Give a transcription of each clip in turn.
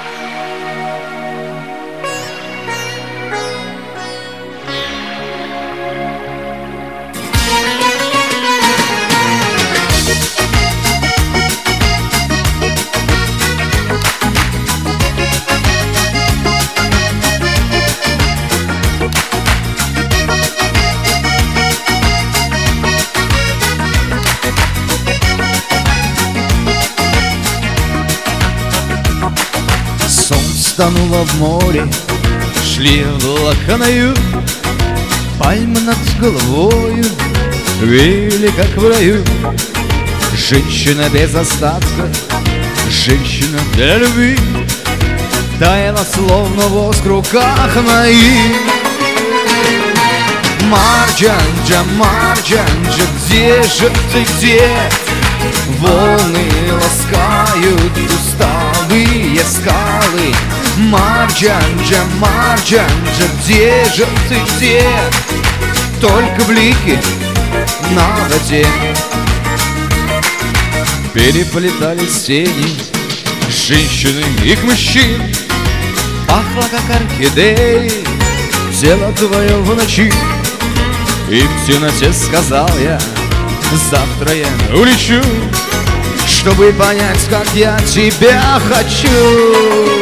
Тонула в море, шли облака на юг, пальмы над головою вели, как в раю. Женщина без остатка, женщина для любви, таяла, словно воск в руках моих. Марджанджа, Марджанджа, где же ты, где? Волны ласкают усталые скалы. Марджанджа, Марджанджа, где же ты, где? Только блики на воде. Переплетались тени женщины и мужчин. Пахло, как орхидеи, тело твое в ночи. И в темноте сказал я: завтра я улечу, чтобы понять, как я тебя хочу.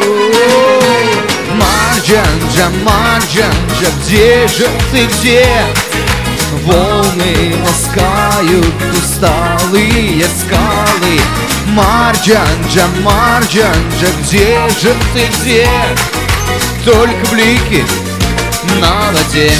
Марджанджа, Марджанджа, где же ты, где? Волны ласкают усталые скалы. Марджанджа, Марджанджа, где же ты, где? Только блики на воде.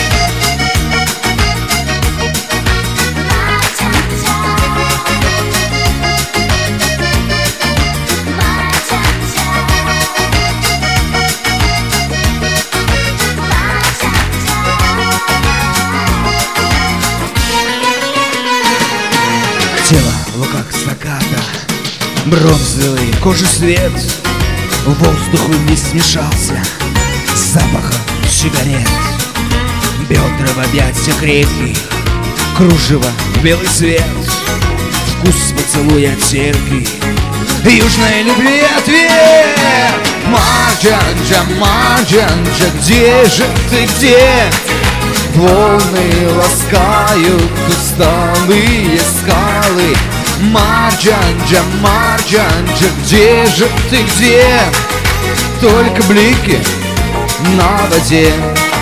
Тело в руках стаката, бронзовый кожи свет, воздух не смешался с запахом сигарет. Бедра в объятиях крепких, кружево в белый свет, вкус поцелуя терпкий, южной любви ответ. Марджанджа, Марджанджа, где же ты, где? Волны ласкают усталые скалы. Марджанджа, Марджанджа, где же ты, где? Только блики на воде.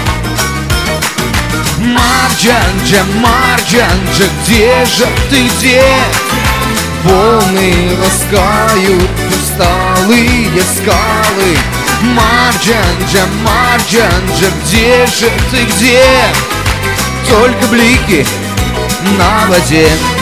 Марджанджа, Марджанджа, где же ты, где? Волны ласкают усталые скалы. Марджанджа, Марджанджа, где же ты, где? Только блики на воде.